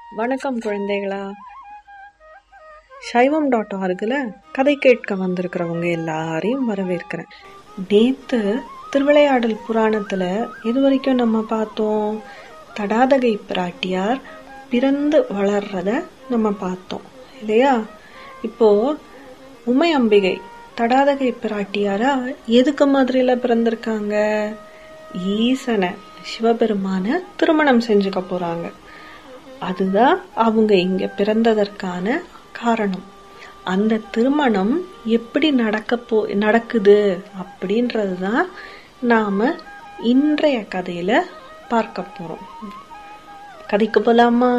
வணக்கம் குழந்தைகளா. சைவம்.orgல கதை கேட்க வந்திருக்கிறவங்க எல்லாரையும் வரவேற்கிறேன். நேத்து திருவிளையாடல் புராணத்துல இது வரைக்கும் நம்ம பார்த்தோம், தடாதகை பிராட்டியார் பிறந்து வளர்றத நம்ம பார்த்தோம் இல்லையா? இப்போ உமை அம்பிகை தடாதகை பிராட்டியாரா எதுக்கு மதுரையில பிறந்திருக்காங்க? ஈசனை சிவபெருமான திருமணம் செஞ்சுக்க போறாங்க. அதுதான் அவங்க இங்க பிறந்ததற்கான காரணம். அந்த திருமணம் எப்படி நடக்குது அப்படின்றதுதான் நாம இன்றைய கதையில பார்க்க போறோம். கதைக்கு போலாமா?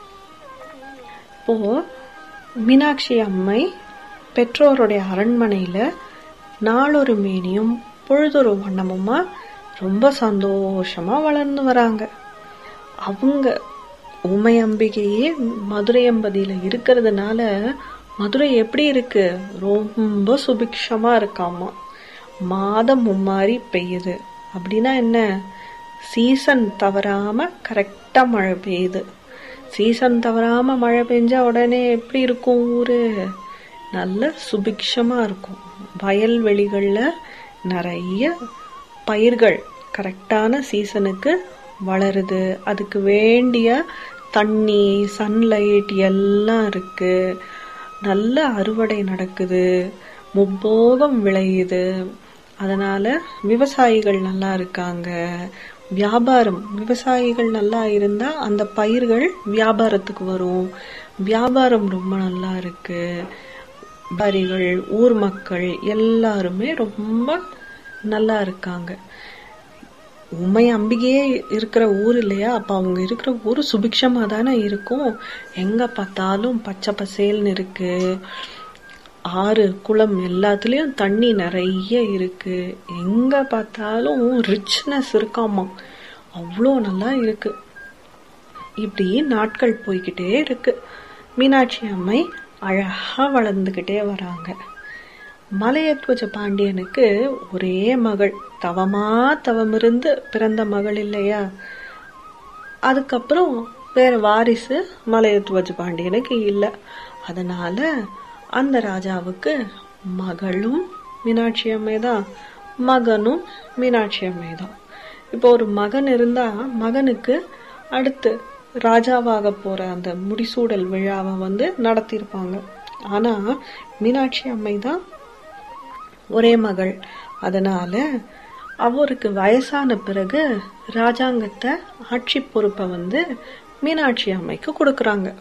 இப்போ மீனாட்சி அம்மை பெற்றோருடைய அரண்மனையில நாளொரு மேனியும் பொழுதொரு வண்ணமுமா ரொம்ப சந்தோஷமா வளர்ந்து வராங்க. அவங்க உமை அம்பிகையே மதுரை அம்பதியில இருக்கிறதுனால மதுரை எப்படி இருக்கு? ரொம்ப சுபிக்ஷமா இருக்காமா. மாதம் மும்மாரி பெய்யுது. அப்படின்னா என்ன? சீசன் தவறாம கரெக்டா மழை பெய்யுது. சீசன் தவறாம மழை பெஞ்சா உடனே எப்படி இருக்கும்? ஊரு நல்ல சுபிக்ஷமா இருக்கும். வயல்வெளிகள்ல நிறைய பயிர்கள் கரெக்டான சீசனுக்கு வளருது. அதுக்கு வேண்டிய தண்ணி, சன்லைட் எல்லாம் இருக்கு. நல்ல அறுவடை நடக்குது. முப்போகம் விளையுது. அதனால விவசாயிகள் நல்லா இருக்காங்க. வியாபாரம், விவசாயிகள் நல்லா இருந்தா அந்த பயிர்கள் வியாபாரத்துக்கு வரும். வியாபாரம் ரொம்ப நல்லா இருக்கு. வியாபாரிகள், ஊர் மக்கள் எல்லாருமே ரொம்ப நல்லா இருக்காங்க. உமை அம்பிகையே இருக்கிற ஊர் இல்லையா? அப்ப அவங்க இருக்கிற ஊர் சுபிக்ஷமா தானே இருக்கும். எங்க பார்த்தாலும் பச்சை பசேல்னு இருக்கு. ஆறு, குளம் எல்லாத்துலயும் தண்ணி நிறைய இருக்கு. எங்க பார்த்தாலும் ரிச்னஸ் இருக்காமா. அவ்வளோ நல்லா இருக்கு. இப்படி நாட்கள் போய்கிட்டே இருக்கு. மீனாட்சி அம்மை அழகா வளர்ந்துகிட்டே வராங்க. மலையத்வஜ பாண்டியனுக்கு ஒரே மகள், தவமிருந்து பிறந்த மகள் இல்லையா? அதுக்கப்புறம் வேற வாரிசு மலையத்வஜ பாண்டியனுக்கு இல்லை. அதனால அந்த ராஜாவுக்கு மகளும் மீனாட்சி அம்மை தான், மகனும் மீனாட்சி அம்மை தான். இப்போ ஒரு மகன் இருந்தா மகனுக்கு அடுத்து ராஜாவாக போற அந்த முடிசூடல் விழாவை நடத்திருப்பாங்க. ஆனா மீனாட்சி அம்மை தான் ஒரே மகள். அதனால அவருக்கு வயசான பிறகு ராஜாங்கத்தை, ஆட்சி பொறுப்பை மீனாட்சி அம்மைக்கு கொடுக்கறாங்க.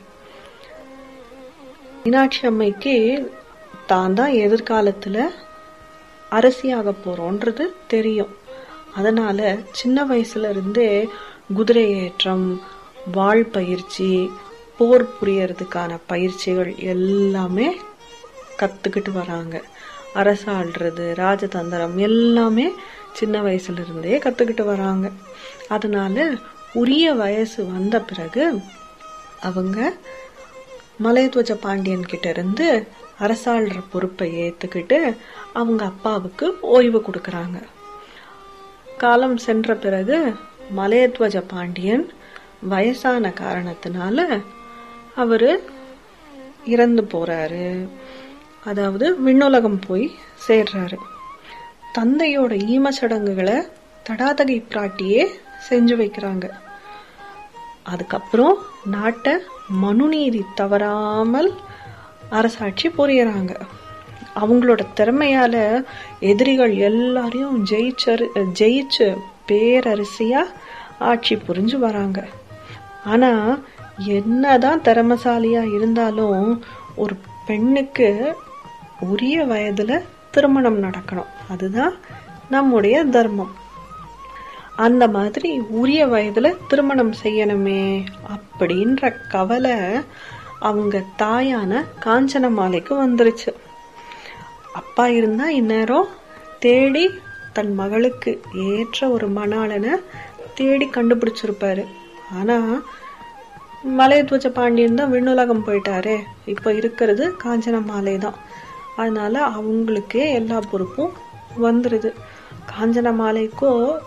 மீனாட்சி அம்மைக்கு தான் எதிர்காலத்துல அரசியாக போறோன்றது தெரியும். அதனால சின்ன வயசுல இருந்தே குதிரை ஏற்றம், வாள் பயிற்சி, போர் புரியறதுக்கான பயிற்சிகள் எல்லாமே கத்துக்கிட்டு வராங்க. அரசாள்றது, ராஜதந்திரம் எல்லாமே சின்ன வயசுல இருந்தே கத்துக்கிட்டு வராங்க. அதனால உரிய வயசு வந்த பிறகு அவங்க மலையத்வஜ பாண்டியன் கிட்ட இருந்து அரசாள்ற பொறுப்பை ஏத்துக்கிட்டு அவங்க அப்பாவுக்கு ஓய்வு கொடுக்கறாங்க. காலம் சென்ற பிறகு மலையத்வஜ பாண்டியன் வயசான காரணத்தினால அவரு இறந்து போறாரு. அதாவது விண்ணுலகம் போய் சேர்றாரு. தந்தையோட ஈம சடங்குகளை தடாதகை பிராட்டியே செஞ்சு வைக்கிறாங்க. அதுக்கப்புறம் நாட்டை மனுநீதி தவறாமல் அரசாட்சி புரியறாங்க. அவங்களோட திறமையால எதிரிகள் எல்லாரையும் ஜெயிச்சு பேரரசியா ஆட்சி புரிஞ்சு வராங்க. ஆனா என்னதான் திறமசாலியா இருந்தாலும் ஒரு பெண்ணுக்கு உரிய வயதுல திருமணம் நடக்கணும். அதுதான் நம்முடைய தர்மம். அந்த மாதிரி உரிய வயதுல திருமணம் செய்யணுமே அப்படின்ற கவலை அவங்க தாயான காஞ்சனமாலைக்கு வந்துருச்சு. அப்பா இருந்தா இந்நேரம் தேடி தன் மகளுக்கு ஏற்ற ஒரு மணாளனை தேடி கண்டுபிடிச்சிருப்பாரு. ஆனா மலையத்வஜ பாண்டியன் தான் விண்ணுலகம் போயிட்டாரே. இப்ப இருக்கிறது காஞ்சனமாலை தான். அதனால அவங்களுக்கே எல்லா பொறுப்பும் வந்துருது. காஞ்சனமாலைக்கோ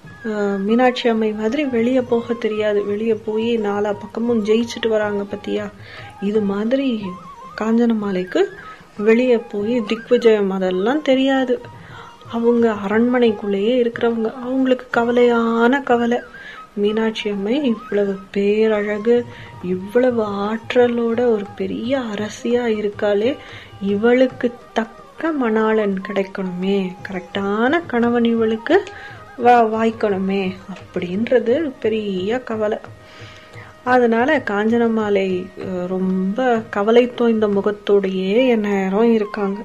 மீனாட்சி அம்மை மாதிரி வெளியே போக தெரியாது, வெளியே போய் 4 பக்கமும் ஜெயிச்சுட்டு வராங்க பத்தியா. இது மாதிரி காஞ்சனமாலைக்கு வெளியே போய் திக்விஜயம் அதெல்லாம் தெரியாது. அவங்க அரண்மனைக்குள்ளேயே இருக்கிறவங்க. அவங்களுக்கு கவலையான கவலை, மீனாட்சி அம்மை இவ்வளவு பேரழகு, இவ்வளவு ஆற்றலோட ஒரு பெரிய அரசியா இருக்காளே, இவளுக்கு தக்க மணாளன் கிடைக்கணுமே, கரெக்டான கணவன் இவளுக்கு வாய்க்கணுமே அப்படின்றது பெரிய கவலை. அதனால காஞ்சனமாலை ரொம்ப கவலை தோய்ந்த முகத்தோடையே நேரம் இருக்காங்க.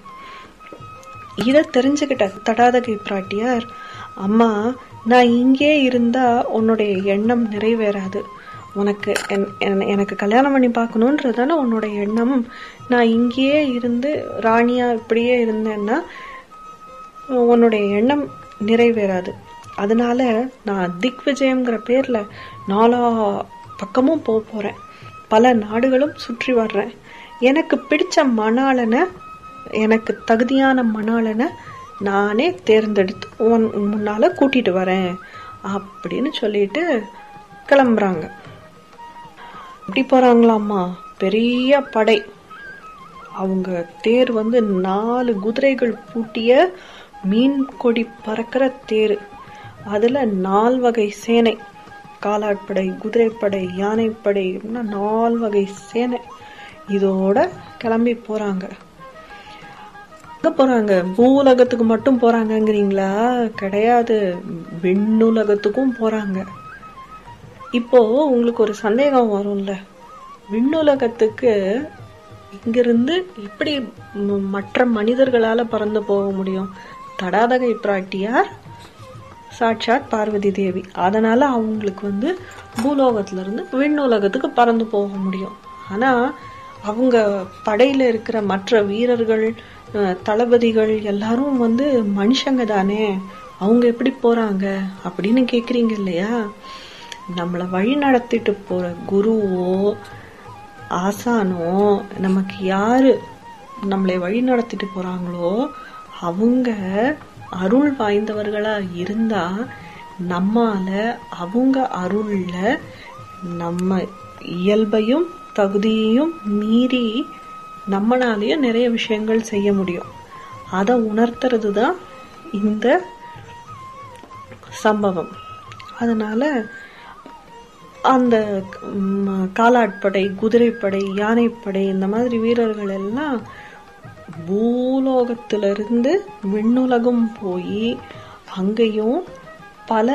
இத தெரிஞ்சுக்கிட்ட தடாதகை பிராட்டியார், அம்மா நான் இங்கே இருந்தா உன்னுடைய எண்ணம் நிறைவேறாது, உனக்கு எனக்கு கல்யாணம் பண்ணி பார்க்கணுன்றதான உன்னோட எண்ணம். நான் இங்கேயே இருந்து ராணியா இப்படியே இருந்தேன்னா உன்னுடைய எண்ணம் நிறைவேறாது. அதனால நான் திக்விஜயம்ங்கிற பேர்ல 4 பக்கமும் போறேன், பல நாடுகளும் சுற்றி வர்றேன். எனக்கு பிடிச்ச மணாளனை, எனக்கு தகுதியான மணாளனை நானே தேர்ந்தெடுத்து முன்னால கூட்டிட்டு வரேன் அப்படின்னு சொல்லிட்டு கிளம்புறாங்க. எப்படி போறாங்களாமா, பெரிய படை. அவங்க தேர் 4 குதிரைகள் பூட்டிய மீன் கொடி பறக்கிற தேர். அதுல 4 வகை சேனை, காலாட்படை, குதிரைப்படை, யானைப்படை, 4 வகை சேனை இதோட கிளம்பி போறாங்க. எங்க போறாங்க? பூலகத்துக்கு மட்டும் போறாங்கங்கிறீங்களா? கிடையாது, விண்ணுலகத்துக்கும் போறாங்க. இப்போ உங்களுக்கு ஒரு சந்தேகம் வரும்ல, விண்ணுலகத்துக்கு இங்கிருந்து எப்படி மற்ற மனிதர்களால பறந்து போக முடியும்? தடாதகை பிராட்டியார் சாட்சாத் பார்வதி தேவி, அதனால அவங்களுக்கு பூலோகத்துல இருந்து விண்ணுலகத்துக்கு பறந்து போக முடியும். ஆனா அவங்க படையில இருக்கிற மற்ற வீரர்கள், தளபதிகள் எல்லாரும் மனுஷங்க தானே, அவங்க எப்படி போறாங்க அப்படின்னு கேக்குறீங்க இல்லையா? நம்மள வழி நடத்திட்டு போற குருவோ ஆசானோ, நமக்கு யாரு நம்மளை வழி நடத்திட்டு போறாங்களோ அவங்க அருள் வாய்ந்தவர்களா இருந்தா நம்மால அவங்க அருள்ல நம்ம இயல்பையும் தகுதியையும் மீறி நம்மளாலேயும் நிறைய விஷயங்கள் செய்ய முடியும். அதை உணர்த்துறது தான் இந்த சம்பவம். அதனால அந்த காலாட்படை, குதிரைப்படை, யானைப்படை இந்த மாதிரி வீரர்கள் எல்லாம் பூலோகத்திலிருந்து விண்ணுலகம் போய் அங்கேயும் பல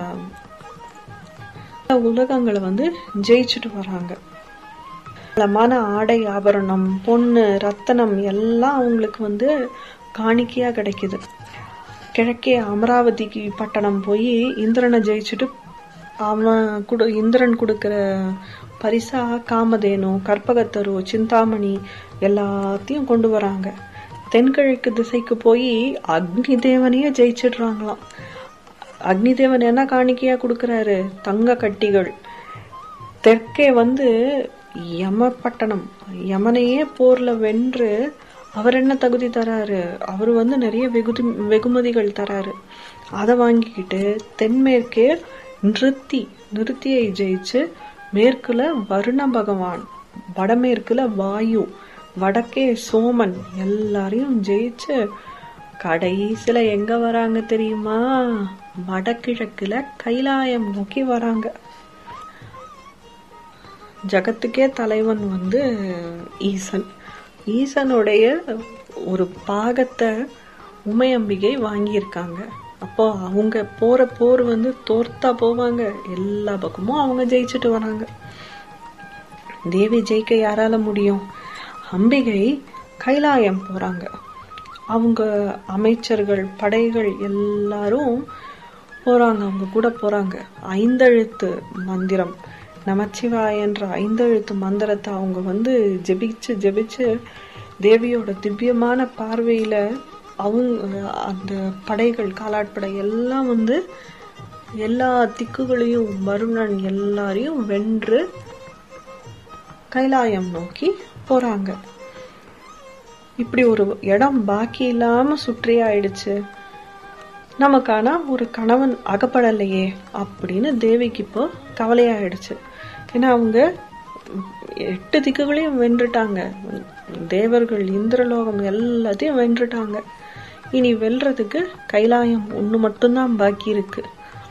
உலகங்களை ஜெயிச்சுட்டு வராங்க. பலமான ஆடை ஆபரணம், பொண்ணு, ரத்தனம் எல்லாம் அவங்களுக்கு காணிக்கையா கிடைக்குது. கிழக்கே அமராவதிக்கு பட்டணம் போய் இந்திரனை ஜெயிச்சுட்டு இந்திரன் கொடுக்கிற பரிசா காமதேனு, கற்பகத்தரு, சிந்தாமணி எல்லாத்தையும் கொண்டு வராங்க. தென்கிழக்கு திசைக்கு போய் அக்னி தேவனையே ஜெயிச்சிடுறாங்களாம். அக்னி தேவன் என்ன காணிக்கையா கொடுக்கறாரு? தங்க கட்டிகள். தெற்கே யமபட்டணம், யமனையே போர்ல வென்று அவர் என்ன தகுதி தராரு? அவரு நிறைய வெகுமதிகள் தராரு. அதை வாங்கிக்கிட்டு தென்மேற்கே நிருத்தியை ஜெயிச்சு, மேற்குல வருண பகவான், வடமேற்குல வாயு, வடக்கே சோமன் எல்லாரையும் ஜெயிச்சு கடைசியில எங்க வராங்க தெரியுமா? வடகிழக்குல கைலாயம் நோக்கி வராங்க. ஜகத்துக்கே தலைவன் ஈசன். ஈசனுடைய ஒரு பாகத்தை உமையம்பிகை வாங்கியிருக்காங்க. அப்போ அவங்க போற போர் தோர்த்தா போவாங்க, எல்லா பக்கமும் அவங்க ஜெயிச்சுட்டு வராங்க. தேவி ஜெயிக்க யாரால முடியும்? அம்பிகை கைலாயம் போறாங்க. அவங்க அமைச்சர்கள், படைகள் எல்லாரும் போறாங்க, அவங்க கூட போறாங்க. 5 எழுத்து மந்திரம், நமச்சிவாய என்ற 5 எழுத்து மந்திரத்தை அவங்க ஜெபிச்சு ஜெபிச்சு தேவியோட திவ்யமான பார்வையில அவங்க அந்த படைகள், காலாட்படை எல்லாம் எல்லா திக்குகளையும், வருணன் எல்லாரையும் வென்று கைலாயம் நோக்கி போறாங்க. இப்படி ஒரு இடம் பாக்கி இல்லாம சுற்றி ஆயிடுச்சு. நமக்கான ஒரு கணவன் அகப்படலையே அப்படின்னு தேவிக்கு இப்போ கவலையாயிடுச்சு. ஏன்னா அவங்க 8 திக்குகளையும் வென்றுட்டாங்க, தேவர்கள் இந்திரலோகம் எல்லாத்தையும் வென்றுட்டாங்க. இனி வெல்றதுக்கு கைலாயம் ஒண்ணு மட்டும்தான் பாக்கி இருக்கு.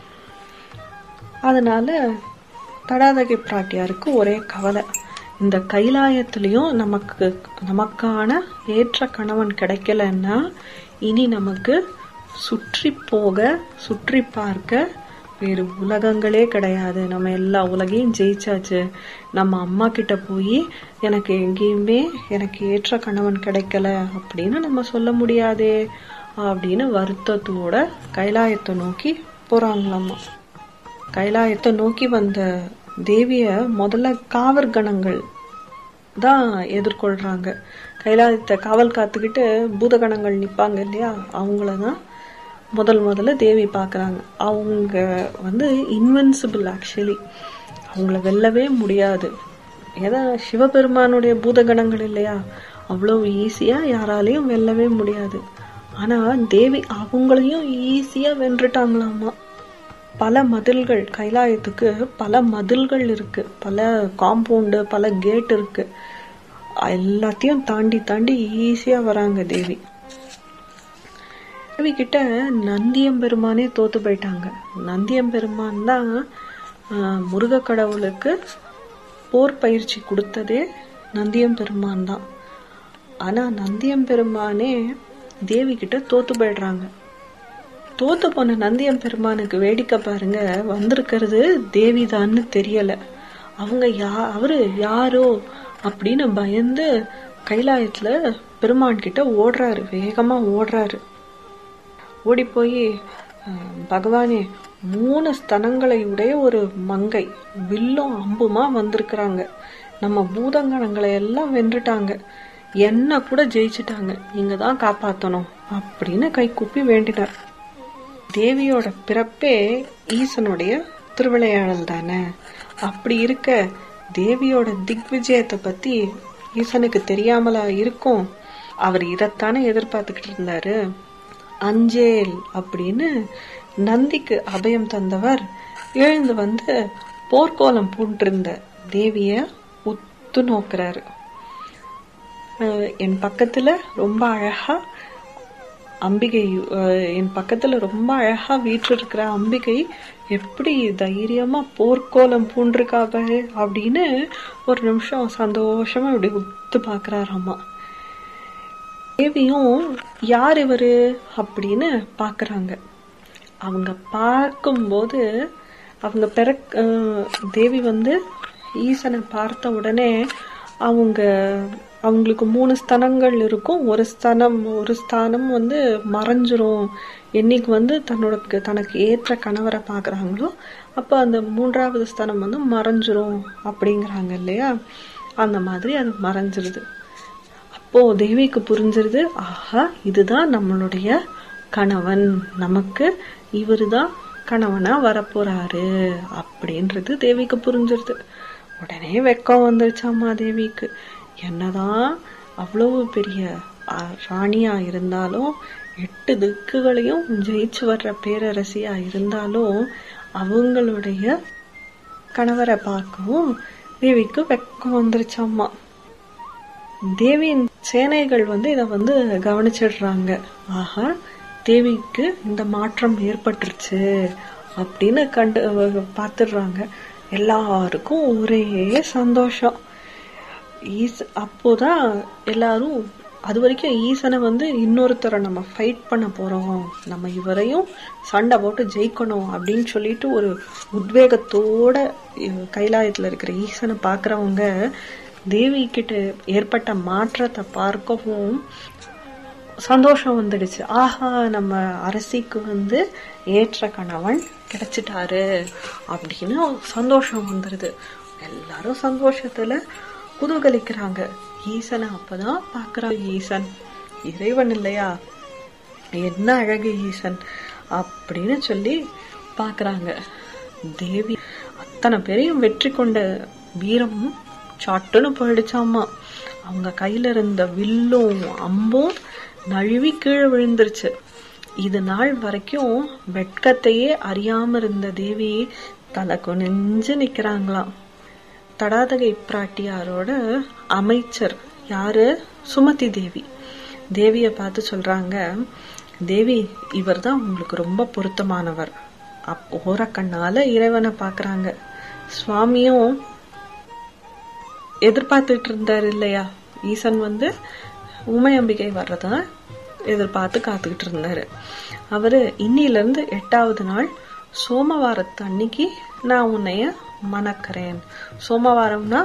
அதனால தடாதகை பிராட்டியாருக்கு ஒரே கவலை, இந்த கைலாயத்திலையும் நமக்கான ஏற்ற கணவன் கிடைக்கலன்னா இனி நமக்கு சுற்றி போக சுற்றி பார்க்க வேறு உலகங்களே கிடையாது. நம்ம எல்லா உலகையும் ஜெயிச்சாச்சு. நம்ம அம்மா கிட்ட போய் எனக்கு எங்கேயுமே எனக்கு ஏற்ற கணவன் கிடைக்கல அப்படின்னு நம்ம சொல்ல முடியாதே அப்படின்னு வருத்தத்தோட கைலாயத்தை நோக்கி போறாங்களாமா. கைலாயத்தை நோக்கி வந்த தேவிய முதல்ல காவற்கணங்கள் தான் எதிர்கொள்றாங்க. கைலாயத்தை காவல் காத்துக்கிட்டு பூதகணங்கள் நிப்பாங்க இல்லையா, அவங்களதான் முதல்ல தேவி பாக்குறாங்க. அவங்க இன்வென்சிபிள், ஆக்சுவலி அவங்கள வெல்லவே முடியாது. ஏதா சிவபெருமானுடைய பூதகணங்கள் இல்லையா, அவ்வளவு ஈஸியா யாராலையும் வெல்லவே முடியாது. ஆனா தேவி அவங்களையும் ஈஸியா வென்றுட்டாங்களாமா. பல மதில்கள், கைலாயத்துக்கு பல மதில்கள் இருக்கு, பல காம்பவுண்டு, பல கேட் இருக்கு. எல்லாத்தையும் தாண்டி ஈஸியா வராங்க தேவி. தேவி கிட்ட நந்தியம்பெருமானே தோத்து போயிட்டாங்க. நந்தியம்பெருமான் தான் முருக கடவுளுக்கு போர் பயிற்சி கொடுத்ததே நந்தியம்பெருமான் தான். ஆனா நந்தியம்பெருமானே தேவி கிட்ட தோத்து போயிடுறாங்க. தோத்து போன நந்தியம்பெருமானுக்கு வேடிக்கை பாருங்க, வந்திருக்கிறது தேவிதான்னு தெரியல. அவங்க அவரு யாரோ அப்படின்னு பயந்து கைலாயத்துல பெருமான் கிட்ட ஓடுறாரு, வேகமா ஓடுறாரு. ஓடி போய், பகவானே, 3 ஸ்தனங்களை உடைய ஒரு மங்கை வில்லும் அம்புமா வந்திருக்கிறாங்க, நம்ம பூதங்கணங்களை எல்லாம் வென்றுட்டாங்க, என்ன கூட ஜெயிச்சுட்டாங்க, நீங்க தான் காப்பாத்தணும் அப்படின்னு கை கூப்பி வேண்டினார். தேவியோட பிறப்பே ஈசனுடைய திருவிளையாடல் தானே. அப்படி இருக்க தேவியோட திக்விஜயத்தை பத்தி ஈசனுக்கு தெரியாமலா இருக்கும்? அவர் இதைத்தானே எதிர்பார்த்துக்கிட்டு இருந்தாரு. அஞ்சேல் அப்படின்னு நந்திக்கு அபயம் தந்தவர் எழுந்து போர்க்கோலம் பூண்டிருந்த தேவிய உத்து நோக்குறாரு. என் பக்கத்துல ரொம்ப அழகா அம்பிகை, என் பக்கத்துல ரொம்ப அழகா வீற்றிருக்கிற அம்பிகை எப்படி தைரியமா போர்க்கோலம் பூண்டிருக்காப அப்படின்னு ஒரு நிமிஷம் சந்தோஷமா இப்படி உத்து பாக்குறாராமா. தேவியும் யார் இவரு அப்படின்னு பாக்குறாங்க. அவங்க பார்க்கும்போது அவங்க தேவி ஈசனை பார்த்த உடனே அவங்களுக்கு 3 ஸ்தனங்கள் இருக்கும். ஒரு ஸ்தானம் மறைஞ்சிரும். என்னைக்கு தனக்கு ஏற்ற கணவரை பாக்குறாங்களோ அப்ப அந்த 3வது ஸ்தானம் மறைஞ்சிரும் அப்படிங்கிறாங்க இல்லையா, அந்த மாதிரி அது மறைஞ்சிருது. அப்போ தேவிக்கு புரிஞ்சிருது, ஆஹா இதுதான் நம்மளுடைய கணவன், நமக்கு இவருதான் கணவனா வரப்போறாரு அப்படின்றது தேவிக்கு புரிஞ்சிருது. உடனே வெக்கம் வந்துருச்சாமா தேவிக்கு. என்னதான் அவ்வளவு பெரிய ராணியா இருந்தாலும், 8 திக்குகளையும் ஜெயிச்சு வர்ற பேரரசியா இருந்தாலும், அவங்களுடைய கணவரை பார்க்கவும் தேவிக்கு வெக்கம் வந்துருச்சாமா. தேவியின் சேனைகள் இத கவனிச்சிடுறாங்க. ஆஹா, தேவிக்கு இந்த மாற்றம் ஏற்பட்டுருச்சு அப்படின்னு பார்த்துடுறாங்க. எல்லாருக்கும் ஒரே சந்தோஷம். அப்போதான் எல்லாரும், அது வரைக்கும் ஈசனை இன்னொருத்தரை நம்ம ஃபைட் பண்ண போறோம், நம்ம இவரையும் சண்டை போட்டு ஜெயிக்கணும் அப்படின்னு சொல்லிட்டு ஒரு உத்வேகத்தோட கைலாயத்துல இருக்கிற ஈசனை பாக்குறவங்க தேவி கிட்ட ஏற்பட்ட மாற்றத்தை பார்க்கவும் சந்தோஷம் வந்துடுச்சு. ஆஹா, நம்ம அரசிக்கு ஏற்ற கணவன் கிடைச்சிட்டாரு அப்படின்னு சந்தோஷம் வந்துருது. எல்லாரும் சந்தோஷத்துல குதூகலிக்கிறாங்க. ஈசனை அப்பதான் பாக்குறாங்க. ஈசன் இறைவன் இல்லையா, என்ன அழகு ஈசன் அப்படின்னு சொல்லி பாக்குறாங்க. தேவி அத்தனை பேரையும் வெற்றி கொண்ட வீரம் சாட்டுன்னு போயிடுச்சாமா. அவங்க கையில இருந்த வில்லும் அம்பும் நழுவி கீழே விழுந்துருச்சு. இது நாள் வரைக்கும் வெட்கத்தையே அறியாம இருந்த தேவி தலை குனிஞ்சு நிக்கிறாங்களாம். தடாதகை பிராட்டியாரோட அமைச்சர் யாரு? சுமதி தேவி. தேவிய பார்த்து சொல்றாங்க, தேவி இவர் தான் உங்களுக்கு ரொம்ப பொருத்தமானவர். ஓரக்கண்ணால இறைவனை பாக்குறாங்க. சுவாமியும் எதிர்பார்த்துட்டு இருந்தாரு இல்லையா, ஈசன் உமையம்பிகை வர்றத எதிர்பார்த்து காத்துக்கிட்டு இருந்தாரு. அவரு இன்னில இருந்து 8வது நாள் சோமவாரத்து அன்னைக்கு நான் உன்னைய மணக்கிறேன். சோமவாரம்னா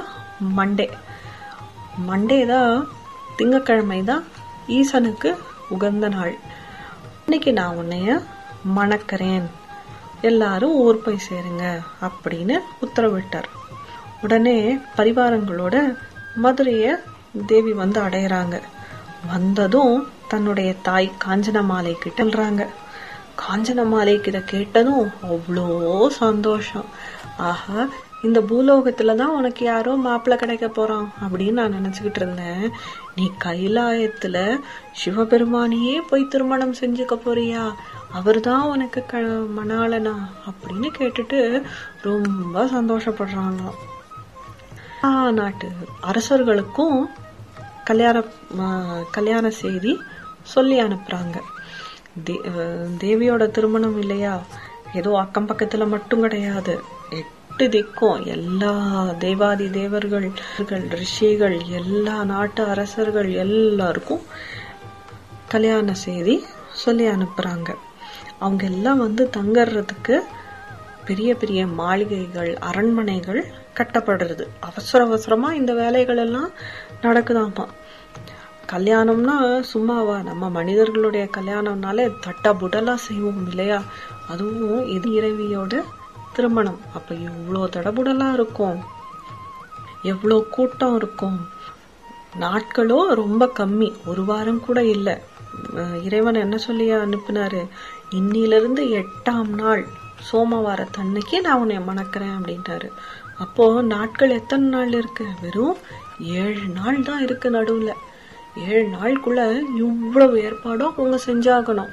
மண்டே தான், திங்கக்கிழமை தான் ஈசனுக்கு உகந்த நாள். இன்னைக்கு நான் உன்னைய மணக்கிறேன், எல்லாரும் ஊர் போய் சேருங்க அப்படின்னு உத்தரவிட்டார். உடனே பரிவாரங்களோட மதுரைய தேவி அடையறாங்க. வந்ததும் தன்னுடைய தாய் காஞ்சனமாலை கிட்ட சொல்றாங்க. காஞ்சனமாலைக்கு இத கேட்டதும் அவ்வளோ சந்தோஷம். ஆஹா, இந்த பூலோகத்துலதான் உனக்கு யாரோ மாப்பிள்ளை கிடைக்க போறான் அப்படின்னு நான் நினைச்சுக்கிட்டு இருந்தேன். நீ கைலாயத்துல சிவபெருமானையே போய் திருமணம் செஞ்சுக்க போறியா? அவர்தான் உனக்கு மணாளனா அப்படின்னு கேட்டுட்டு ரொம்ப சந்தோஷப்படுறாங்க. நாட்டு அரசர்களுக்கும் கல்யாண செய்தி சொல்லி அனுப்புறாங்க. தேவியோட திருமணம் இல்லையா, ஏதோ அக்கம் பக்கத்துல மட்டும் கிடையாது, 8 திக்கும் எல்லா தேவாதி தேவர்கள், ரிஷிகள், எல்லா நாட்டு அரசர்கள் எல்லாருக்கும் கல்யாண செய்தி சொல்லி அனுப்புறாங்க. அவங்க எல்லாம் தங்கறதுக்கு பெரிய பெரிய மாளிகைகள், அரண்மனைகள் கட்டப்படுறது. அவசரமா இந்த வேலைகள் எல்லாம் நடக்குதாமா. கல்யாணம்னா சும்மாவா? நம்ம மனிதர்களுடைய கல்யாணம்னாலே தட்டா புடலா செய்வோம் இல்லையா? அதுவும் இது இறைவியோட திருமணம். அப்ப எவ்வளவு தடபுடலா இருக்கும், எவ்வளவு கூட்டம் இருக்கும். நாட்களோ ரொம்ப கம்மி, 1 வாரம் கூட இல்ல. இறைவன் என்ன சொல்லி அனுப்பினாரு? இன்னிலிருந்து 8ஆம் நாள் சோமவாரத்தன்னைக்கு நான் உன்னை மணக்கிறேன் அப்படின்ட்டாரு. அப்போ நாட்கள் எத்தனை நாள் இருக்கு? வெறும் 7 நாள் தான் இருக்கு நடுவுல. 7 நாளுக்குள்ள இவ்வளவு ஏற்பாடும் அவங்க செஞ்சாகணும்.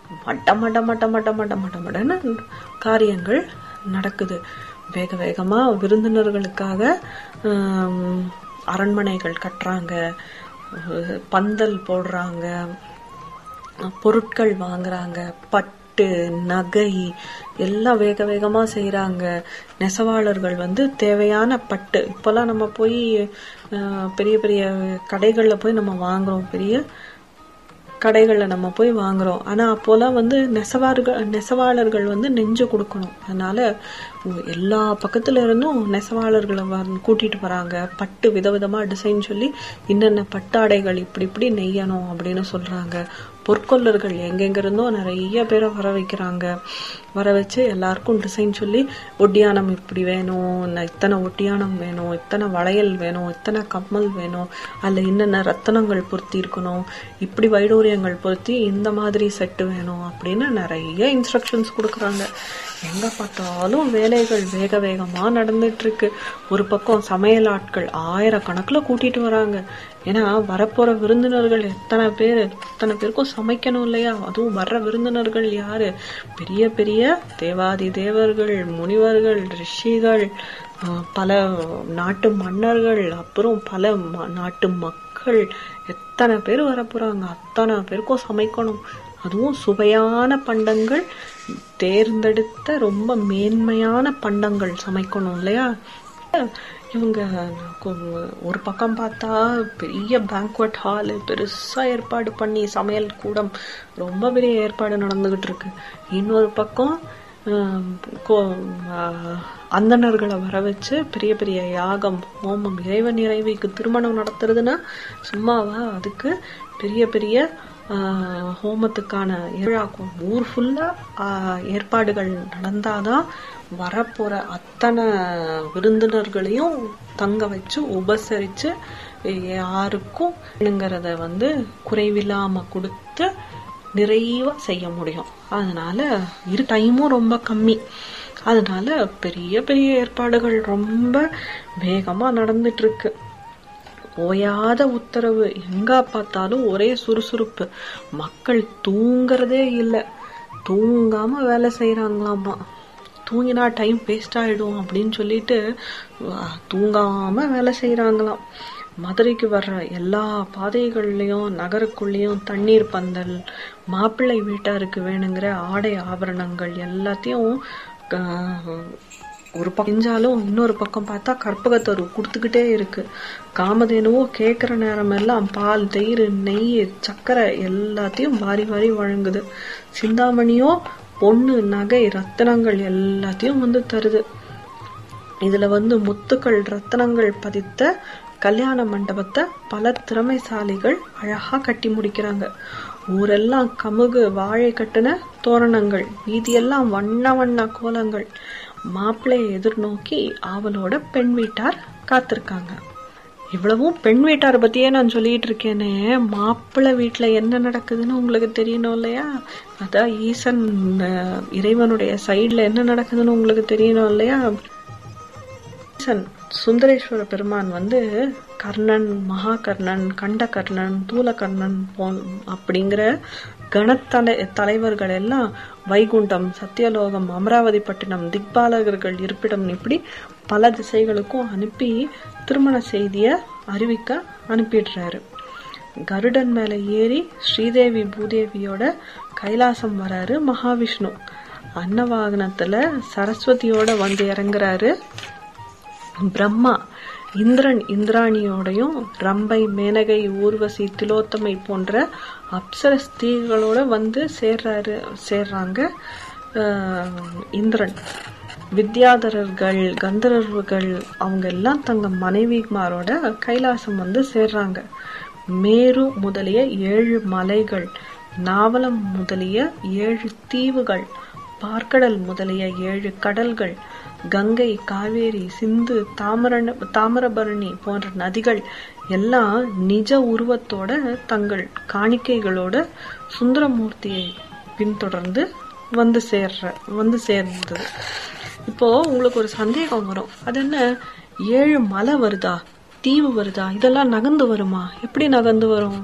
மட்டன்னு காரியங்கள் நடக்குது. வேக வேகமா விருந்தினர்களுக்காக அரண்மனைகள் கட்டுறாங்க, பந்தல் போடுறாங்க, பொருட்கள் வாங்குறாங்க, பட்டு நகை எல்லாம் வேக வேகமா செய்யறாங்க. நெசவாளர்கள் தேவையான பட்டு, இப்பெல்லாம் நம்ம போய் பெரிய பெரிய கடைகள்ல போய் நம்ம வாங்குறோம், பெரிய கடைகள்ல நம்ம போய் வாங்குறோம். ஆனா அப்போலாம் நெசவாளர்கள் நெஞ்சு கொடுக்கணும். அதனால எல்லா பக்கத்துல இருந்தும் நெசவாளர்களை கூட்டிட்டு வராங்க. பட்டு விதவிதமா டிசைன் சொல்லி இன்னென்ன பட்டாடைகள் இப்படி இப்படி நெய்யணும் அப்படின்னு சொல்றாங்க. பொற்கொல்லர்கள் எங்கெங்க இருந்தோ நிறைய பேரை வர வைக்கிறாங்க. வர வச்சு எல்லாருக்கும் டிசைன் சொல்லி, ஒட்டியானம் இப்படி வேணும், இத்தனை ஒட்டியானம் வேணும், இத்தனை வளையல் வேணும், இத்தனை கம்மல் வேணும், அதுல இன்னென்ன ரத்தனங்கள் பொருத்தி இருக்கணும், இப்படி வைடூரியங்கள் பொருத்தி இந்த மாதிரி செட்டு வேணும் அப்படின்னு நிறைய இன்ஸ்ட்ரக்ஷன்ஸ் கொடுக்கறாங்க. எங்க பார்த்தாலும் வேலைகள் வேக வேகமா நடந்துட்டு இருக்கு. ஒரு பக்கம் சமையல் ஆட்கள் 1000 கணக்குல கூட்டிட்டு வராங்க. ஏன்னா வரப்போற விருந்தினர்கள் எத்தனை பேருக்கும் சமைக்கணும் இல்லையா? அதுவும் வர்ற விருந்தினர்கள் யாரு? பெரிய பெரிய தேவாதி தேவர்கள், முனிவர்கள், ரிஷிகள், பல நாட்டு மன்னர்கள், அப்புறம் பல நாட்டு மக்கள், எத்தனை பேர் வரப்போறாங்க. அத்தனை பேருக்கும் சமைக்கணும். அதுவும் சுவையான பண்டங்கள், தேர்ந்தெடுத்த ரொம்ப மேன்மையான பண்டங்கள் சமைக்கணும் இல்லையா? இவங்க ஒரு பக்கம் பார்த்தா பெரிய பேங்க்வெட் ஹால் பெருசா ஏற்பாடு பண்ணி, சமையல் கூடம் ரொம்ப பெரிய ஏற்பாடு நடந்துகிட்டு இருக்கு. இன்னொரு பக்கம் அந்தணர்களை வர வச்சு பெரிய பெரிய யாகம், ஹோமம், இறைவன் இறைவிக்கு திருமணம் நடத்துறதுன்னா சும்மாவா? அதுக்கு பெரிய பெரிய ஹோமத்துக்கான ஊர் ஃபுல்லா ஏற்பாடுகள் நடந்தாதான் வரப்போற அத்தனை விருந்தினர்களையும் தங்க வச்சு உபசரிச்சு யாருக்கும் குறைவில்லாம கொடுத்து நிறைவா செய்ய முடியும். அதனால டைமும் ரொம்ப கம்மி. அதனால பெரிய பெரிய ஏற்பாடுகள் ரொம்ப வேகமா நடந்துட்டு இருக்கு. ஓயாத உத்தரவு, எங்க பார்த்தாலும் ஒரே சுறுசுறுப்பு, மக்கள் தூங்கறதே இல்லை, தூங்காம வேலை செய்யறாங்களாமா. தூங்கினா டைம் வேஸ்ட் ஆயிடும் அப்படின்னு சொல்லிட்டு தூங்காம வேலை செய்யறாங்களாம். மதுரைக்கு வர்ற எல்லா பாதைகள்லயும் நகருக்குள்ளேயும் தண்ணீர் பந்தல், மாப்பிள்ளை வீட்டாருக்கு வேணுங்கிற ஆடை ஆபரணங்கள் எல்லாத்தையும் ஒரு பக்கம் இன்னொரு பக்கம் பார்த்தா கற்பகத்தரு கொடுத்துக்கிட்டே இருக்கு. காமதேனுவோ கேட்கிற நேரம் எல்லாம் பால், தயிர், நெய், சக்கரை எல்லாத்தையும் வாரி வாரி வழங்குது. சிந்தாமணியோ பொண்ணு, நகை, ரத்தினங்கள் எல்லாத்தையும் வந்து தருது. இதுல முத்துக்கள், ரத்தினங்கள் பதித்த கல்யாண மண்டபத்தை பல திறமைசாலிகள் அழகா கட்டி முடிக்கிறாங்க. ஊரெல்லாம் கமுகு, வாழை கட்டுன தோரணங்கள், வீதியெல்லாம் வண்ண வண்ண கோலங்கள். மாப்பிள்ளையை எதிர்நோக்கி ஆவலோட பெண் வீட்டார் காத்திருக்காங்க. இவ்வளவும் பெண் வீட்டார பத்தியே நான் சொல்லிட்டு இருக்கேனே, மாப்பிள்ளை வீட்டுல என்ன நடக்குதுன்னு உங்களுக்கு தெரியணும் இல்லையா? அதான் ஈசன் இறைவனுடைய சைட்ல என்ன நடக்குதுன்னு உங்களுக்கு தெரியணும் இல்லையா? ஈசன் சுந்தரேஸ்வர பெருமான் கர்ணன், மகாகர்ணன், கண்டகர்ணன், தூலகர்ணன் அப்படிங்கிற தலைவர்கள் எல்லாம் வைகுண்டம், சத்தியலோகம், அமராவதி பட்டினம், திக்பாலகர்கள் இருப்பிடம், இப்படி பல திசைகளுக்கும் அனுப்பி திருமண செய்திய அறிவிக்க அனுப்பிடுறாரு. கருடன் மேல ஏறி ஸ்ரீதேவி பூதேவியோட கைலாசம் வராரு மகாவிஷ்ணு. அன்னவாகனத்துல சரஸ்வதியோட இறங்குறாரு பிரம்மா. இந்திரன் இந்திராணியோடையும், ரம்பை, மேனகை, ஊர்வசி, திலோத்தமை போன்ற அப்சர ஸ்திரீகளோட சேர்றாங்க இந்திரன். வித்யாதரர்கள், கந்தர்வர்கள் அவங்க எல்லாம் தங்க மனைவிமாரோட கைலாசம் சேர்றாங்க. மேரு முதலிய 7 மலைகள், நாவலம் முதலிய 7 தீவுகள், பார்க்கடல் முதலிய 7 கடல்கள், கங்கை, காவேரி, சிந்து, தாமிரபரணி போன்ற நதிகள் எல்லாம் நிஜ உருவத்தோட தங்கள் காணிக்கைகளோட சுந்தரமூர்த்தியை பின்தொடர்ந்து சேர்ந்தது. இப்போ உங்களுக்கு ஒரு சந்தேகம் வரும், அது என்ன 7 மலை வருதா, தீவு வருதா, இதெல்லாம் நகர்ந்து வருமா? எப்படி நகர்ந்து வரும்?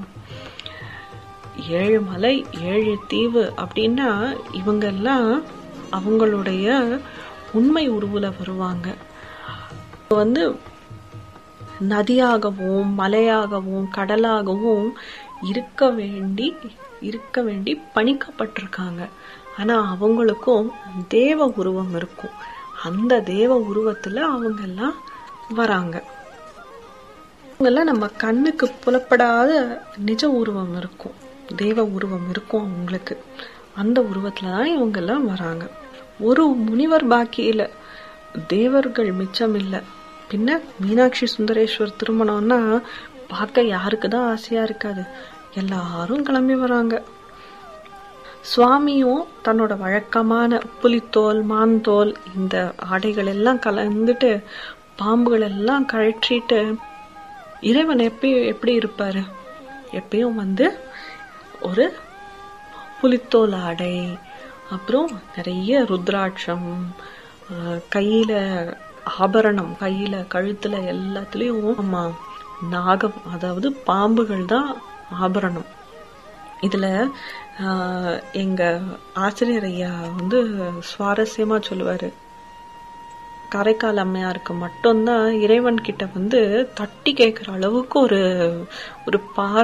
7 மலை 7 தீவு அப்படின்னா இவங்க எல்லாம் அவங்களுடைய உண்மை உருவுல வருவாங்க. நதியாகவும் மலையாகவும் கடலாகவும் இருக்க வேண்டி பணிக்கப்பட்டிருக்காங்க. ஆனா அவங்களுக்கும் தேவ உருவம் இருக்கும். அந்த தேவ உருவத்துல அவங்க எல்லாம் வராங்க. அவங்க எல்லாம் நம்ம கண்ணுக்கு புலப்படாத நிஜ உருவம் இருக்கும், தேவ உருவம் இருக்கும் அவங்களுக்கு. அந்த உருவத்துலதான் இவங்க எல்லாம் வராங்க. ஒரு முனிவர் பாக்கி இல்ல, தேவர்கள் மிச்சம் இல்ல. பின்ன மீனாட்சி சுந்தரேஸ்வர் திருமணம்னா பார்க்க யாருக்குதான் ஆசையா இருக்காது? எல்லாரும் கிளம்பி வராங்க. சுவாமியும் தன்னோட வழக்கமான புலித்தோல், மான்தோல் இந்த ஆடைகள் எல்லாம் கலந்துட்டு, பாம்புகள் எல்லாம் கழற்றிட்டு, இறைவன் எப்படி இருப்பாரு? எப்பயும் ஒரு புலித்தோல் ஆடை, அப்புறம் நிறைய ருத்ராட்சம், கையில ஆபரணம், கையில கழுத்துல எல்லாத்துலயும் நாகம், அதாவது பாம்புகள் தான் ஆபரணம். இதுல எங்க ஆசிரியர் ஐயா சுவாரஸ்யமா சொல்லுவாரு, காரைக்கால் அம்மையாருக்கு மட்டும்தான் இறைவன் கிட்ட தட்டி கேட்கிற அளவுக்கு ஒரு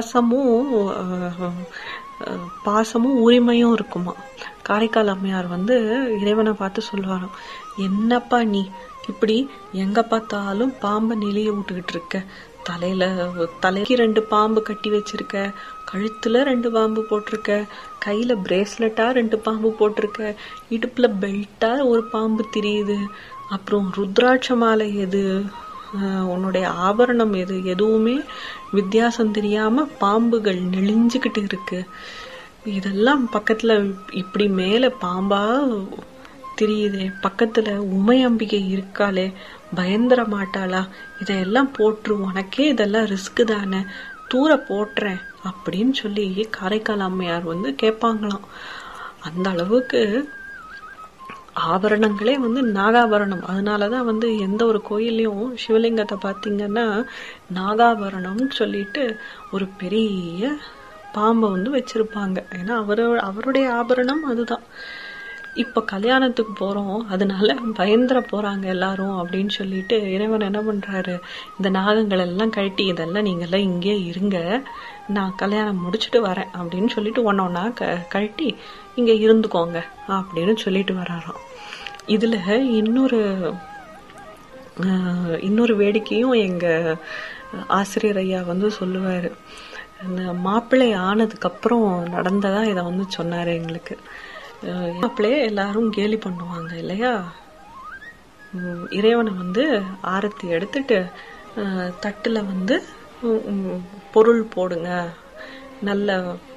பாசமும் உரிமையும் இருக்குமா. காரைக்கால் அம்மையார் இறைவனை பார்த்து சொல்லுவாராம், என்னப்பா நீ இப்படி எங்க பார்த்தாலும் பாம்பை நிலைய விட்டுக்கிட்டு இருக்க, தலைக்கு 2 பாம்பு கட்டி வச்சிருக்க, கழுத்துல 2 பாம்பு போட்டிருக்க, கையில பிரேஸ்லெட்டா 2 பாம்பு போட்டிருக்க, இடுப்புல பெல்ட்டா ஒரு பாம்பு தெரியுது, அப்புறம் ருத்ராட்ச மாலை எது, உன்னுடைய ஆபரணம் எது, எதுவுமே வித்தியாசம் தெரியாம பாம்புகள் நெளிஞ்சுக்கிட்டு இருக்கு. இதெல்லாம் பக்கத்துல இப்படி மேல பாம்பா தெரியுதே, பக்கத்துல உமை அம்பிகை இருக்காளே, பயந்துர மாட்டாளா? இதெல்லாம் போட்டு உனக்கே இதெல்லாம் ரிஸ்க் தானே, தூர போட்டுறேன் அப்படின்னு சொல்லி காரைக்கால் அம்மையார் கேட்பாங்களாம். அந்த அளவுக்கு ஆபரணங்களே வந்து நாகாபரணம். அதனாலதான் வந்து எந்த ஒரு கோயிலையும் சிவலிங்கத்தை பாத்தீங்கன்னா நாகாபரணம்னு சொல்லிட்டு ஒரு பெரிய பாம்பை வந்து வச்சிருப்பாங்க. ஏன்னா அவருடைய ஆபரணம் அதுதான். இப்ப கல்யாணத்துக்கு போறோம், அதனால பயந்துர போறாங்க எல்லாரும் அப்படின்னு சொல்லிட்டு இறைவன் என்ன பண்றாரு, இந்த நாகங்கள் எல்லாம் கழட்டி இதெல்லாம் நீங்க எல்லாம் இங்கே இருங்க, நான் கல்யாணம் முடிச்சுட்டு வரேன் அப்படின்னு சொல்லிட்டு ஒன்னா கழட்டி இங்க இருந்துக்கோங்க அப்படின்னு சொல்லிட்டு வர்றாராம். இதுல இன்னொரு வேடிக்கையும் எங்க ஆசிரியர் ஐயா வந்து சொல்லுவாரு. இந்த மாப்பிள்ளை ஆனதுக்கு அப்புறம் நடந்ததா இத வந்து சொன்னாரு எங்களுக்கு. மாப்பிள்ளையே எல்லாரும் கேலி பண்ணுவாங்க இல்லையா. இறைவனை வந்து ஆரத்தி எடுத்துட்டு தட்டுல வந்து பொருள் போடுங்க, நல்ல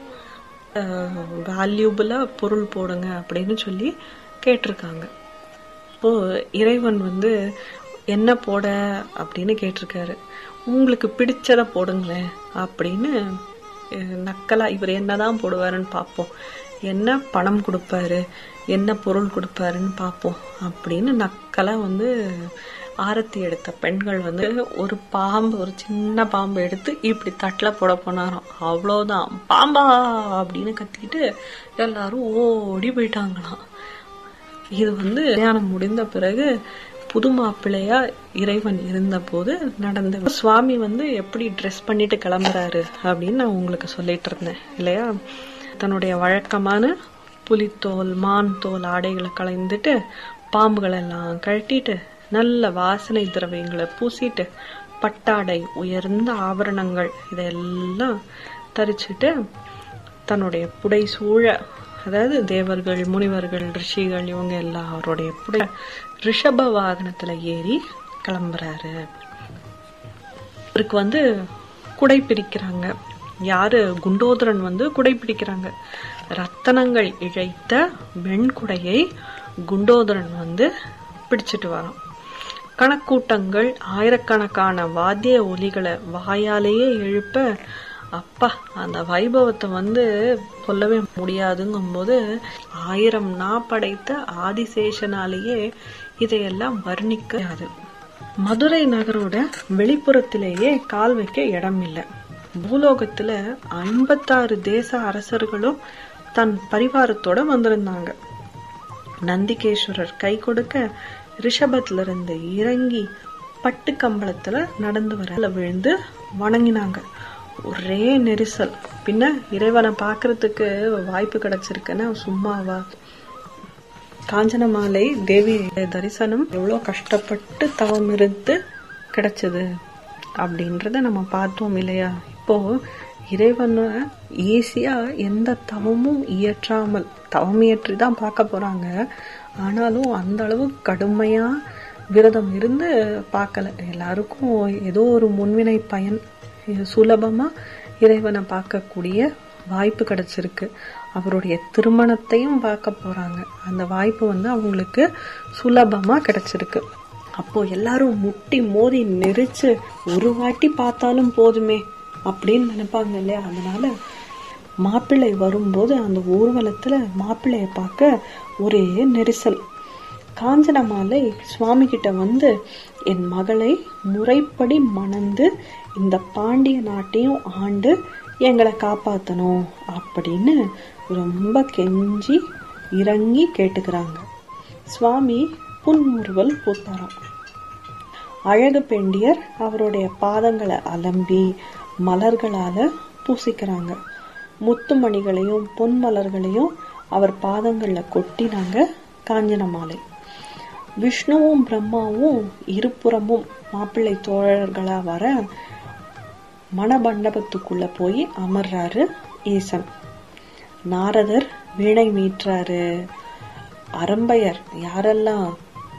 வேல்யூபிளா பொருள் போடுங்க அப்படின்னு சொல்லி கேட்டிருக்காங்க. இப்போ இறைவன் வந்து என்ன போட அப்படின்னு கேட்டிருக்காரு. உங்களுக்கு பிடிச்சத போடுங்களேன் அப்படின்னு நக்கலா இவர் என்னதான் போடுவாருன்னு பார்ப்போம், என்ன பணம் கொடுப்பாரு, என்ன பொருள் கொடுப்பாருன்னு பார்ப்போம் அப்படின்னு நக்கலா வந்து ஆரத்தி எடுத்த பெண்கள் வந்து ஒரு சின்ன பாம்பு எடுத்து இப்படி தட்டுல போட போனாராம். அவ்வளவுதான், பாம்பா அப்படின்னு கத்திக்கிட்டு எல்லாரும் ஓடி போயிட்டாங்களாம். இது வந்து கல்யாணம் முடிந்த பிறகு புது மாப்பிள்ளையா இறைவன் இருந்த போது நடந்த. சுவாமி வந்து எப்படி ட்ரெஸ் பண்ணிட்டு கிளம்புறாரு அப்படின்னு நான் உங்களுக்கு சொல்லிட்டு இருந்தேன் இல்லையா. தன்னுடைய வழக்கமான புலித்தோல் மான் தோல் ஆடைகளை களைந்துட்டு பாம்புகள் எல்லாம் கழட்டிட்டு நல்ல வாசனை திரவியங்களை பூசிட்டு பட்டாடை உயர்ந்த ஆபரணங்கள் இதெல்லாம் தரிச்சுட்டு தன்னுடைய புடை சூழ, அதாவது தேவர்கள் முனிவர்கள் ரிஷிகள் இவங்க எல்லாருடைய புடை ரிஷப வாகனத்துல ஏறி கிளம்புறாரு. இவருக்கு வந்து குடை பிடிக்கிறாங்க. யாரு, குண்டோதரன் வந்து குடை பிடிக்கிறாங்க. ரத்தனங்கள் இழைத்த வெண்குடையை குண்டோதரன் வந்து பிடிச்சிட்டு வரான். கணக்கூட்டங்கள் ஆயிரக்கணக்கான வாத்திய ஒலிகளை வாயாலேயே எழுப்ப, அப்பா அந்த வைபவத்தை வந்து சொல்லவே முடியாதுங்கும் போது 1000 நா படைத்த ஆதிசேஷனாலேயே இதையெல்லாம் வர்ணிக்காது. மதுரை நகரோட வெளிப்புறத்திலேயே கால் வைக்க இடம் இல்லை. பூலோகத்துல 56 தேச அரசர்களும் தன் பரிவாரத்தோட வந்திருந்தாங்க. நந்திகேஸ்வரர் கை கொடுக்க ரிஷபத்துல இருந்து இறங்கி பட்டு கம்பளத்துல நடந்து வர விழுந்து வணங்கினாங்க. ஒரே நெரிசல். பின்ன இறைவனை பாக்குறதுக்கு வாய்ப்பு கிடைச்சிருக்குன்னா சும்மாவா. காஞ்சனமாலை தேவி தரிசனம் எவ்வளவு கஷ்டப்பட்டு தவம் இருந்து கிடைச்சது அப்படின்றத நம்ம பார்த்தோம் இல்லையா. இப்போ இறைவனை ஈஸியா எந்த தவமும் இயற்றாமல், தவம் இயற்றிதான் பார்க்க போறாங்க, ஆனாலும் அந்த அளவு கடுமையா விரதம் இருந்து பார்க்கல. எல்லாருக்கும் ஏதோ ஒரு முன்வினை பயன் சுலபமா இறைவனை பார்க்கக்கூடிய வாய்ப்பு கிடைச்சிருக்கு. அவருடைய திருமணத்தையும் பார்க்க போறாங்க. அந்த வாய்ப்பு வந்து அவங்களுக்கு சுலபமா கிடைச்சிருக்கு. அப்போ எல்லாரும் முட்டி மோதி நெரிச்சு ஒரு வாட்டி பார்த்தாலும் போதுமே அப்படின்னு நினைப்பாங்க இல்லையா. அதனால மாப்பிள்ளை வரும்போது அந்த ஊர்வலத்துல மாப்பிள்ளைய பார்க்க ஒரே நெரிசல். காஞ்சனமாலை சுவாமி கிட்ட வந்து, என் மகளை முறைப்படி மணந்து இந்த பாண்டிய நாட்டையும் ஆண்டு எங்களை காப்பாத்தணும் அப்படின்னு ரொம்ப கெஞ்சி இறங்கி கேட்டுக்கிறாங்க. சுவாமி புன்முறுவல் பூத்தாராம். அழகு பெண்டியர் அவருடைய பாதங்களை அலம்பி மலர்களால பூசிக்கிறாங்க. முத்துமணிகளையும் பொன்மலர்களையும் அவர் பாதங்கள்ல கொட்டினாங்க காஞ்சனமாலை. விஷ்ணுவும் பிரம்மாவும் இருபுறமும் மாப்பிள்ளை தோழர்களா வர மணமண்டபத்துக்குள்ள போய் அமர்றாரு ஈசன். நாரதர் வீணை மீட்றாரு. அரம்பையர் யாரெல்லாம்,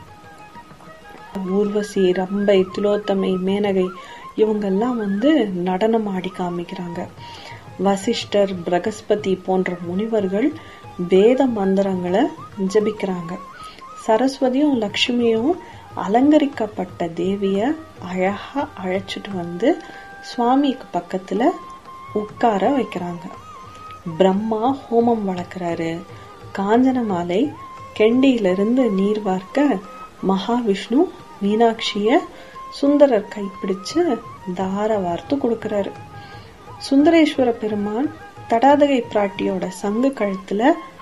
ஊர்வசி, ரம்பை, திலோத்தமை, மேனகை இவங்கெல்லாம் வந்து நடனம் ஆடி காமிக்கிறாங்க. வசிஷ்டர், பிரகஸ்பதி போன்ற முனிவர்கள் வேத மந்திரங்களை ஜபிக்கிறாங்க. சரஸ்வதியும் லட்சுமியும் அலங்கரிக்கப்பட்ட தேவிய அழகா அழைச்சிட்டு வந்து சுவாமிக்கு பக்கத்துல உட்கார வைக்கிறாங்க. பிரம்மா ஹோமம் வளர்க்கிறாரு. காஞ்சனமாலை கெண்டியிலிருந்து நீர் வார்க்க மகாவிஷ்ணு மீனாட்சிய சுந்தரர் கைப்பிடிச்சு தார வார்த்து கொடுக்கிறாரு. சுந்தரேஸ்வர பெருமான் தடாதகை பிராட்டியோட சங்கு கழுத்துல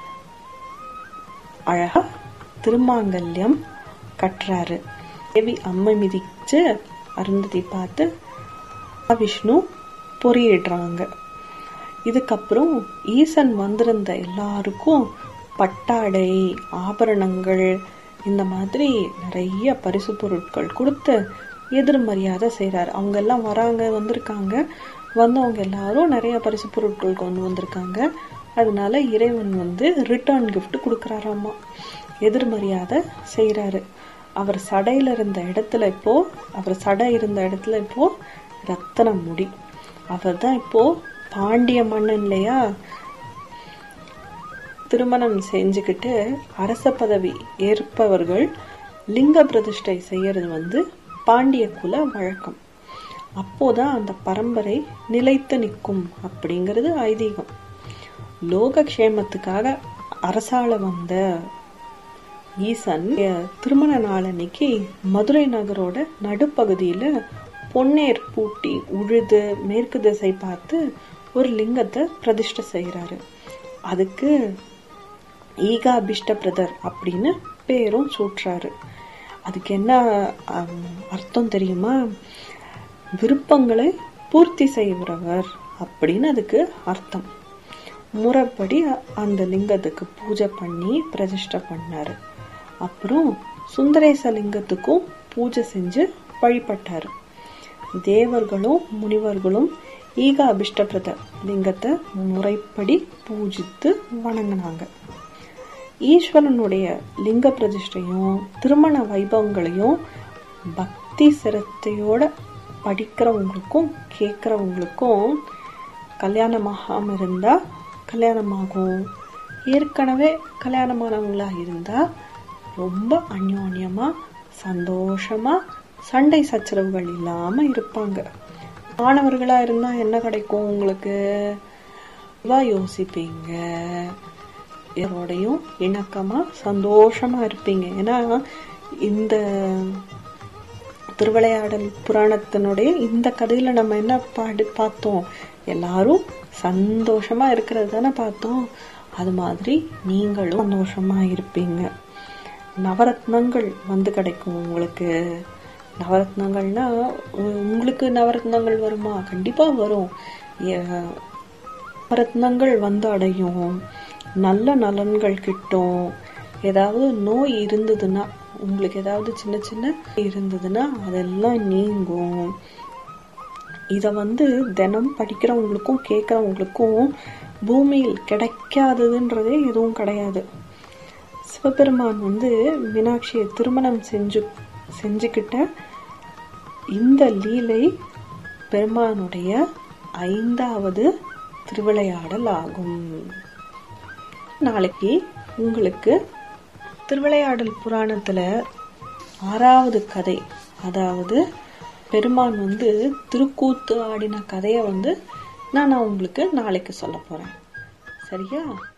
அழகா திருமாங்கல்யம் கட்டுறாரு. தேவி அம்மை மிதிச்சு அருந்ததி பார்த்து விஷ்ணு பொறியிடுறாங்க. இதுக்கப்புறம் ஈசன் வந்திருந்த எல்லாருக்கும் பட்டாடை, ஆபரணங்கள், இந்த மாதிரி நிறைய பரிசு பொருட்கள் கொடுத்து எதிர் மரியாதை செய்யறாரு. அவங்க எல்லாம் வந்திருக்காங்க. வந்தவங்க எல்லாரும் நிறைய பரிசு பொருட்கள் கொண்டு வந்திருக்காங்க. அதனால இறைவன் ரிட்டர்ன் கிஃப்ட் கொடுக்கறாராமா. எதிர் மரியாதை செய்யறாரு. அவர் சடையில இருந்த இடத்துல இப்போ ரத்தன முடி. அவர் தான் இப்போ பாண்டிய மன்னன் இல்லையா, திருமணம் செஞ்சுக்கிட்டு அரச பதவி ஏற்பவர்கள் லிங்க பிரதிஷ்டை செய்யறது பாண்டிய குல வழக்கம். அப்போதான் அந்த பரம்பரை நிலைத்து நிற்கும் அப்படிங்கிறது ஐதீகம். லோகக்ஷேமத்துக்காக அரசாள வந்த ஈசன் திருமண நாள் அன்னைக்கு மதுரை நகரோட நடுப்பகுதியில பொன்னேர் பூட்டி உழுது மேற்கு திசை பார்த்து ஒரு லிங்கத்தை பிரதிஷ்டை செய்யறாரு. அதுக்கு ஈகாபிஷ்ட பிரதர் அப்படின்னு பேரும் சூட்டுறாரு. அதுக்கு என்ன அர்த்தம் தெரியுமா? விருப்பங்களை பூர்த்தி செய்கிறவர் அப்படின்னு அதுக்கு அர்த்தம். முறைப்படி அந்த லிங்கத்துக்கு பூஜை பண்ணி பிரதிஷ்டை பண்ணாரு. அப்புறம் சுந்தரேச லிங்கத்துக்கும் பூஜை செஞ்சு வழிபட்டாரு. தேவர்களும் முனிவர்களும் ஈகாபிஷ்டபிரத லிங்கத்தை முறைப்படி பூஜித்து வணங்கினாங்க. ஈஸ்வரனுடைய லிங்க பிரதிஷ்டையும் திருமண வைபவங்களையும் பக்தி சிரத்தையோட படிக்கிறவங்களுக்கும் கேட்கறவங்களுக்கும் கல்யாணமாகாம இருந்தா கல்யாணமாகும், ஏற்கனவே கல்யாணமானவங்களா இருந்தா ரொம்ப அந்யோன்யமா சந்தோஷமா சண்டை சச்சரவுகள் இல்லாம இருப்பாங்க. மாணவர்களா இருந்தா என்ன கிடைக்கும் உங்களுக்கு? யோசிப்பீங்க, யாரோடையும் இணக்கமா சந்தோஷமா இருப்பீங்க. ஏன்னா இந்த திருவிளையாடல் புராணத்தினுடைய இந்த கதையில நம்ம என்ன பார்த்தோம்? எல்லாரும் சந்தோஷமா இருக்கிறது தானே பார்த்தோம். அது மாதிரி நீங்களும் சந்தோஷமா இருப்பீங்க. நவரத்னங்கள் கிடைக்கும் உங்களுக்கு. நவரத்னங்கள்னா உங்களுக்கு நவரத்னங்கள் வருமா? கண்டிப்பா வரும். நவரத்னங்கள் அடையும், நல்ல நலன்கள் கிட்டும். ஏதாவது நோய் இருந்ததுன்னா, உங்களுக்கு ஏதாவது சின்ன சின்ன இருந்ததுன்னா அதெல்லாம் நீங்கும். இத தினம் படிக்கிறவங்களுக்கும் கேட்கறவங்களுக்கும் பூமியில் கிடைக்காததுன்றதே எதுவும் கிடையாது. சிவபெருமான் மீனாட்சியை திருமணம் செஞ்சுக்கிட்ட இந்த லீலை பெருமானுடைய 5வது திருவிளையாடல் ஆகும். நாளைக்கு உங்களுக்கு திருவிளையாடல் புராணத்துல 6வது கதை, அதாவது பெருமான் திருக்கூத்து ஆடின கதைய நான் உங்களுக்கு நாளைக்கு சொல்ல போறேன். சரியா?